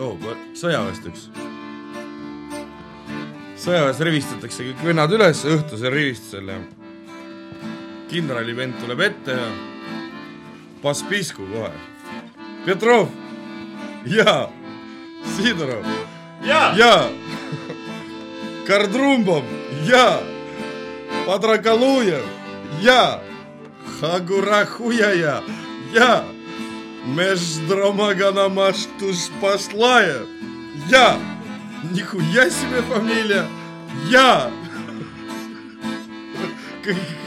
sõjaväesteks. Sõjaväes rivistatakse kõik vennad üles õhtusel rivistusel ja kindrali vend tuleb ette ja pass pisku kohe. Petrov! Jaa! Sidorov! Jaa! Kardrumbov! Jaa! Padrakalujev! Jaa! Хагурахуяя, я, Междромаганамаштуш Паслая, я, нихуя себе фамилия, я.